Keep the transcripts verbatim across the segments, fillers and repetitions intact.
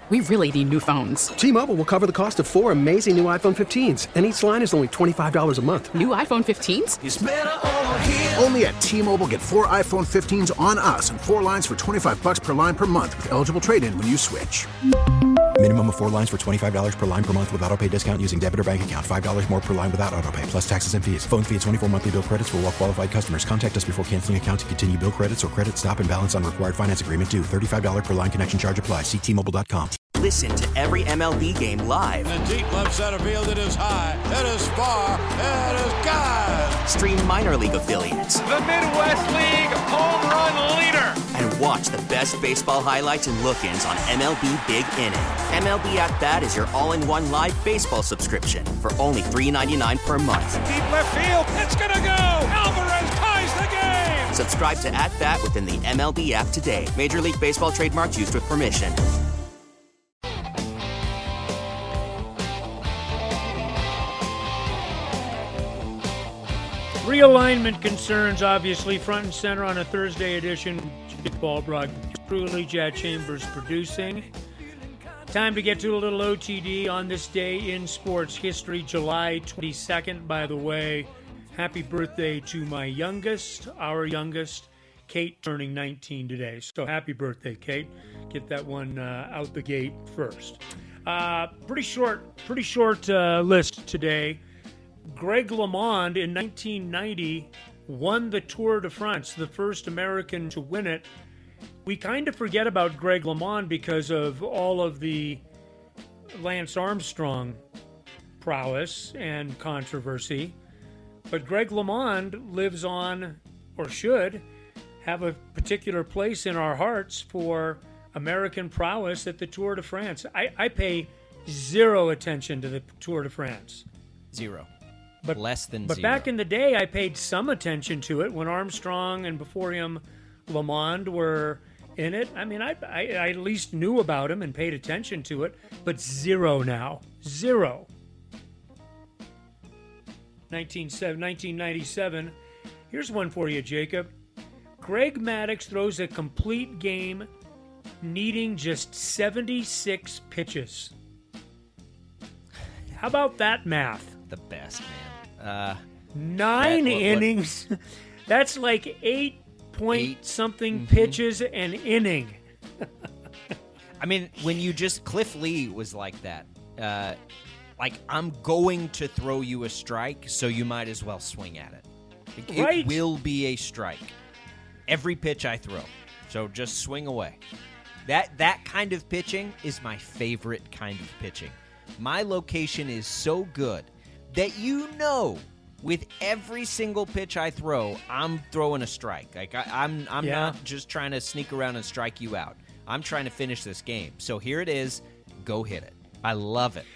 We really need new phones. T-Mobile will cover the cost of four amazing new iPhone fifteens, and each line is only twenty-five dollars a month. New iPhone fifteens? It's better over here. Only at T-Mobile, get four iPhone fifteens on us and four lines for twenty-five dollars per line per month with eligible trade-in when you switch. Minimum of four lines for twenty-five dollars per line per month with autopay discount using debit or bank account. five dollars more per line without autopay, plus taxes and fees. Phone fee at twenty-four monthly bill credits for well-qualified customers. Contact us before canceling account to continue bill credits or credit stop and balance on required finance agreement due. thirty-five dollars per line connection charge applies. See T Mobile dot com. Listen to every M L B game live. In the deep left center field, it is high, it is far, it is gone. Stream minor league affiliates. The Midwest League home run leader. And watch the best baseball highlights and look-ins on M L B Big Inning. M L B At Bat is your all-in-one live baseball subscription for only three dollars and ninety-nine cents per month. Deep left field, it's gonna go. Alvarez ties the game. Subscribe to At Bat within the M L B app today. Major League Baseball trademarks used with permission. Realignment concerns, obviously, front and center on a Thursday edition. Ball broadcast. Truly, Chad Chambers producing. Time to get to a little O T D on this day in sports history, July twenty-second. By the way, happy birthday to my youngest, our youngest, Kate, turning nineteen today. So happy birthday, Kate. Get that one uh, out the gate first. Uh, pretty short, pretty short uh, list today. Greg LeMond in nineteen ninety won the Tour de France, the first American to win it. We kind of forget about Greg LeMond because of all of the Lance Armstrong prowess and controversy. But Greg LeMond lives on, or should, have a particular place in our hearts for American prowess at the Tour de France. I, I pay zero attention to the Tour de France. Zero. But, Less than but zero. back in the day, I paid some attention to it when Armstrong and before him, LeMond were in it. I mean, I, I, I at least knew about him and paid attention to it, but zero now. Zero. nineteen ninety-seven. Here's one for you, Jacob. Greg Maddux throws a complete game needing just seventy-six pitches. How about that math? The best, man. Uh, Nine that, what, innings. What? That's like eight point Eight. something Mm-hmm. pitches an inning. I mean, when you just Cliff Lee was like that. Uh, like, I'm going to throw you a strike, so you might as well swing at it. It, Right. it will be a strike. Every pitch I throw. So just swing away. That that kind of pitching is my favorite kind of pitching. My location is so good that you know with every single pitch I throw, I'm throwing a strike. Like I, I'm I'm Yeah. not just trying to sneak around and strike you out. I'm trying to finish this game. So here it is. Go hit it. I love it.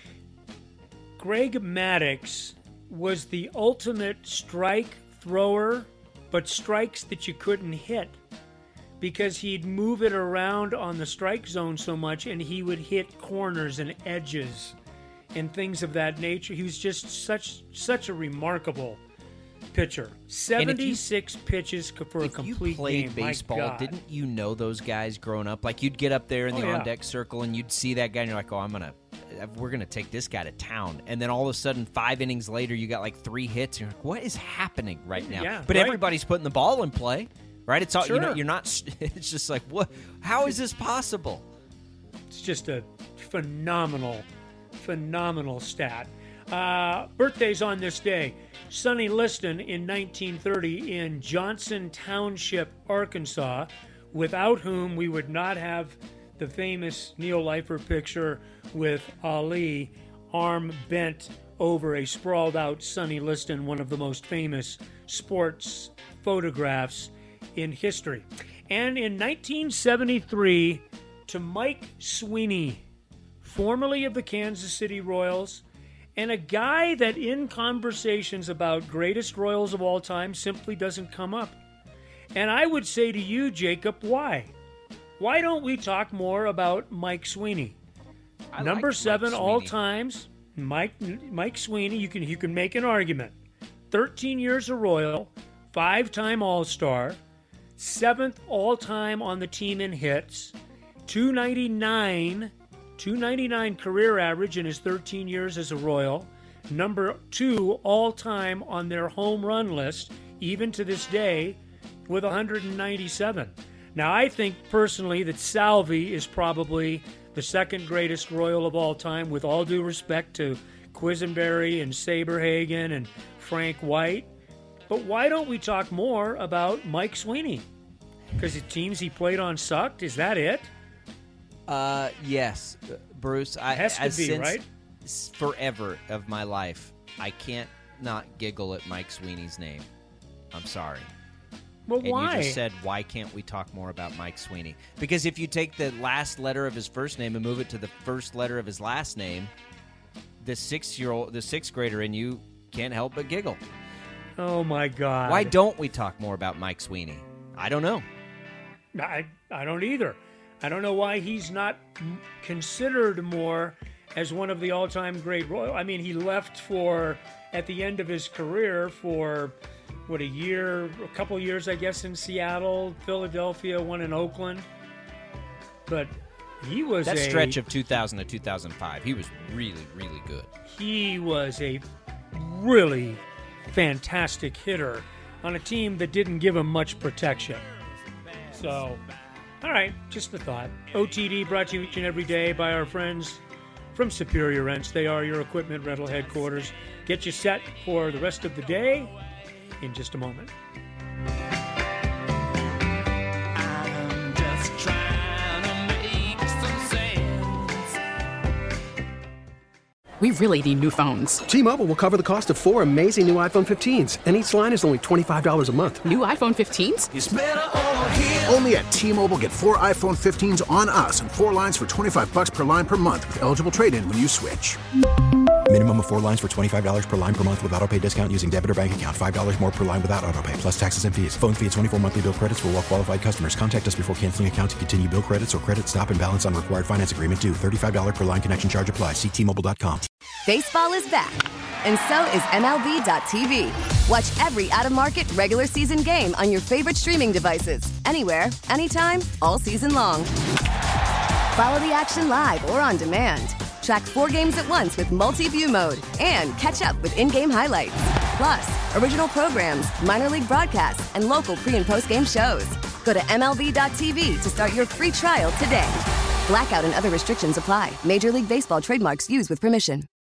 Greg Maddux was the ultimate strike thrower, but strikes that you couldn't hit because he'd move it around on the strike zone so much and he would hit corners and edges and things of that nature. He was just such such a remarkable pitcher. seventy-six you, pitches for a if complete you played game. baseball, My God. didn't you know those guys growing up? Like you'd get up there in the Oh, yeah. on-deck circle and you'd see that guy and you're like, oh, I'm going to, we're going to take this guy to town. And then all of a sudden, five innings later, you got like three hits. And you're like, what is happening right now? Yeah, but right. everybody's putting the ball in play, right? It's all, you know, Sure. you're not, it's just like, what? How is this possible? It's just a phenomenal, phenomenal stat. Uh, birthdays on this day. Sonny Liston in nineteen thirty in Johnson Township, Arkansas, without whom we would not have the famous Neil Leifer picture with Ali, arm bent over a sprawled out Sonny Liston, one of the most famous sports photographs in history. And in nineteen seventy-three, to Mike Sweeney, formerly of the Kansas City Royals, and a guy that in conversations about greatest Royals of all time simply doesn't come up. And I would say to you, Jacob, why? Why don't we talk more about Mike Sweeney? I Number like seven Mike all Sweeney. times, Mike Mike Sweeney. You can you can make an argument. thirteen years a Royal, five-time All-Star, seventh all-time on the team in hits, two ninety-nine two ninety-nine career average in his thirteen years as a Royal. Number two all-time on their home run list, even to this day, with one hundred ninety-seven. Now, I think personally that Salvi is probably the second greatest Royal of all time, with all due respect to Quisenberry and Saberhagen and Frank White. But why don't we talk more about Mike Sweeney? Because the teams he played on sucked? Is that it? Uh, yes, Bruce. I, Has to as be, since right? Forever of my life, I can't not giggle at Mike Sweeney's name. I'm sorry. Well, and why? you just said, why can't we talk more about Mike Sweeney? Because if you take the last letter of his first name and move it to the first letter of his last name, the six-year-old, the sixth grader in you can't help but giggle. Oh, my God. Why don't we talk more about Mike Sweeney? I don't know. I, I don't either. I don't know why he's not considered more as one of the all-time great Royal. I mean, he left for, at the end of his career, for... what, a year, a couple years, I guess, in Seattle, Philadelphia, one in Oakland. But he was that a... stretch of two thousand to two thousand five, he was really, really good. He was a really fantastic hitter on a team that didn't give him much protection. So, all right, just a thought. O T D brought to you each and every day by our friends from Superior Rents. They are your equipment rental headquarters. Get you set for the rest of the day in just a moment. I'm just trying to make some sense. We really need new phones. T-Mobile will cover the cost of four amazing new iPhone fifteens, and each line is only twenty-five dollars a month. New iPhone fifteens? It's better over here. Only at T-Mobile, get four iPhone fifteens on us and four lines for twenty-five bucks per line per month with eligible trade-in when you switch. Minimum of four lines for twenty-five dollars per line per month with autopay discount using debit or bank account. five dollars more per line without autopay, plus taxes and fees. Phone fee at twenty-four monthly bill credits for well-qualified customers. Contact us before canceling account to continue bill credits or credit stop and balance on required finance agreement due. thirty-five dollars per line connection charge applies. See T Mobile dot com. Baseball is back, and so is M L B dot T V. Watch every out-of-market regular season game on your favorite streaming devices. Anywhere, anytime, all season long. Follow the action live or on demand. Track four games at once with multi-view mode and catch up with in-game highlights. Plus, original programs, minor league broadcasts, and local pre- and post-game shows. Go to M L B dot T V to start your free trial today. Blackout and other restrictions apply. Major League Baseball trademarks used with permission.